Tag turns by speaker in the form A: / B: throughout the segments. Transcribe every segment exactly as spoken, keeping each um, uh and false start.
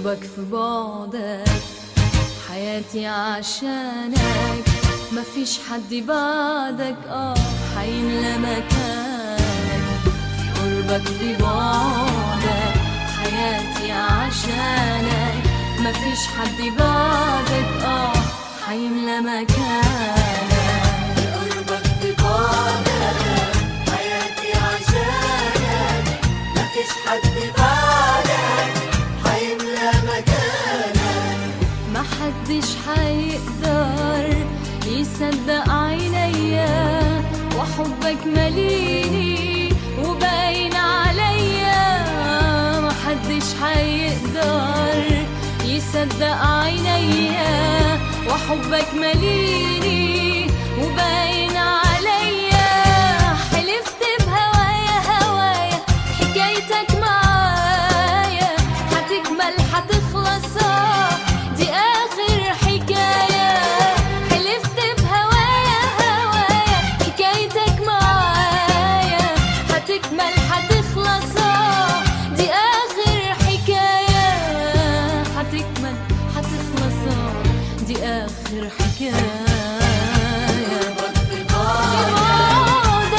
A: قربك في بعدك، حياتي عشانك، مفيش حد بعدك اه حيملى مكانك. قربك في بعدك، حياتي عشانك، مفيش حد بعدك اه حيملى مكانك.
B: قربك في بعدك، حياتي عشانك، مفيش حد بعدك حيملى مكانك.
A: محدش حيقدر يصدق عينيا، وحبك مليني وباين عليا. محدش حيقدر يصدق عينيا، وحبك مليني وباين عليا. حلفت بهوايا هوايا، حكايتك معايا هتكمل هتخلص اه دي آخر حكاية. حلفت بهوايا هوايا، حكايتك معايا هتكمل هتخلص اه دي آخر حكاية. هتكمل هتخلص اه دي آخر حكاية.
B: قربك في بعدك،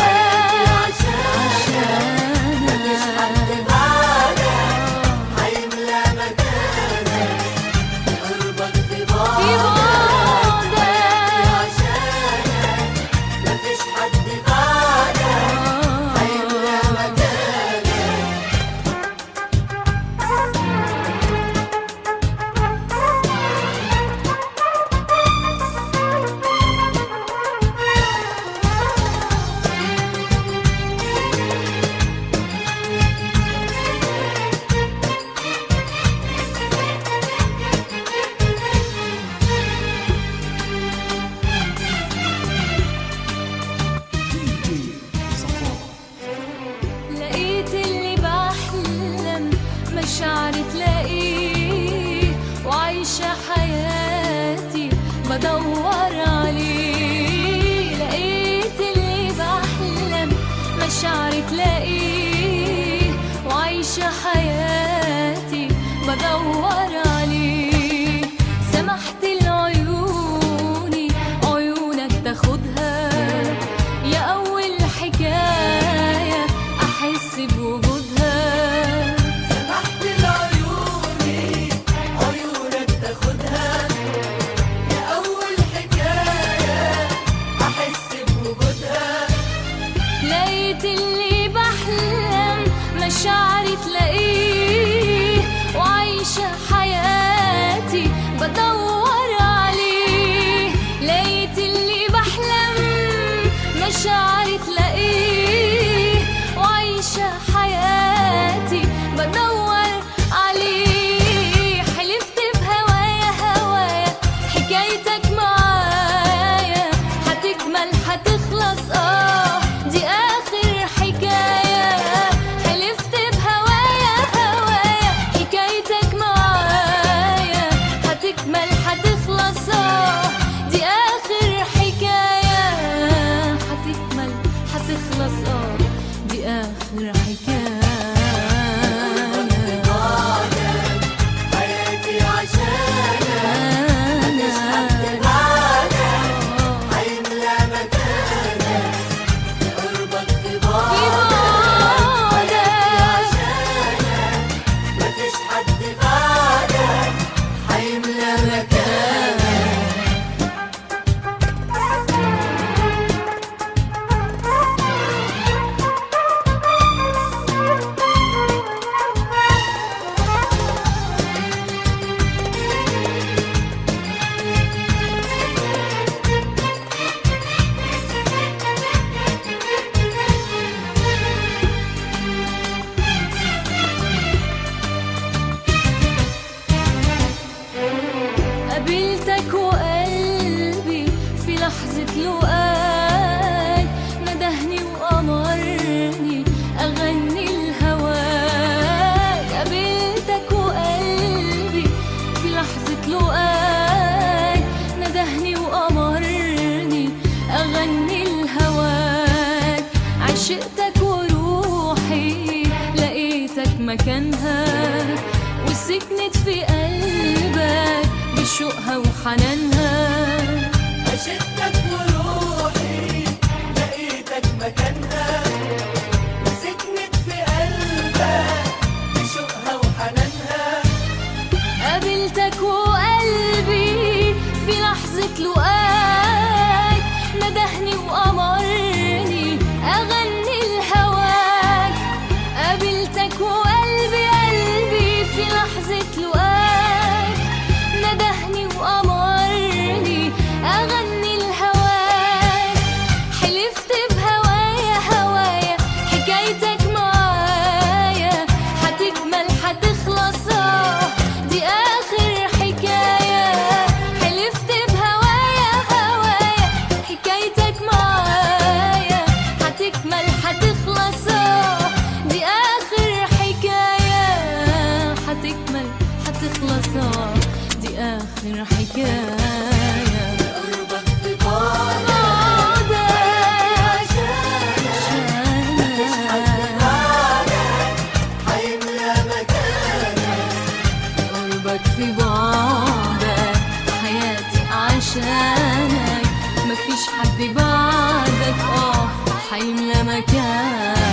B: عشانك، مفيش حد بعدك حيملى مكانك. قربك في بعدك، عشانك، مفيش حد بعدك حيملى مكانك.
A: لقيت اللي بحلم مشاعري تلاقيه، وعايشة حياتي بدور عليه. لقيت اللي بحلم مشاعري تلاقيه، وعايشة حياتي بدور عليه. سمحت لعيوني عيونك تاخدها، يا أول حكاية أحس بوجودها.
B: سمحت لعيوني عيونك تاخدها، يا أول حكاية أحس بوجودها.
A: لقيت اللي بحلم مشاعري تلاقيه، وعايشة حياتي بدور عليه. لقيت اللي بحلم مشاعري تلاقيه، وعايشة حياتي بدور عليه. حلفت بهوايا هوايا، حكايتك معايا هتكمل هتخلص اه دي آخر حكاية. حلفت بهوايا هوايا، حكايتك معايا هتكمل هتخلص اه دي آخر حكاية. هتكمل هتخلص اه دي آخر حكاية.
B: حياتي عشانك، مفيش حد بعدك حيملى مكانك. قربك في بعدك، حياتي عشانك، مفيش حد بعدك حيملى مكانك.
A: قابلتك وقلبي في لحظة لقاك ندهني وأمرني أغني الهواك. قابلتك وقلبي في لحظة لقاك ندهني وأمرني أغني الهواك. عشقتك وروحي لقيتك مكانها، وسبت سكنت في قلبك بشوقها وحنانها.
B: عشقتك وروحي لقيتك مكانها، سكنت في قلبك بشوقها وحنانها.
A: قابلتك وقلبي في لحظة لقاك ندهني وأمرني أغني لهواك. قابلتك وقلبي قلبي في لحظة لقاك ندهني وأمرني أغني لهواك. حلفت بهوايا هوايا حكايتك معايا حتكمل حتخلص آه دي آخر حكاية. حلفت بهوايا هوايا حكايتك معايا حتكمل حتخلص آه دي آخر حكاية. حتكمل حتخلص آه دي آخر حكاية.
B: قربك في بعدك هيملى مكانك.
A: قربك في بعدك حياتي عشانك مفيش حد بعدك اه حيملى مكانك.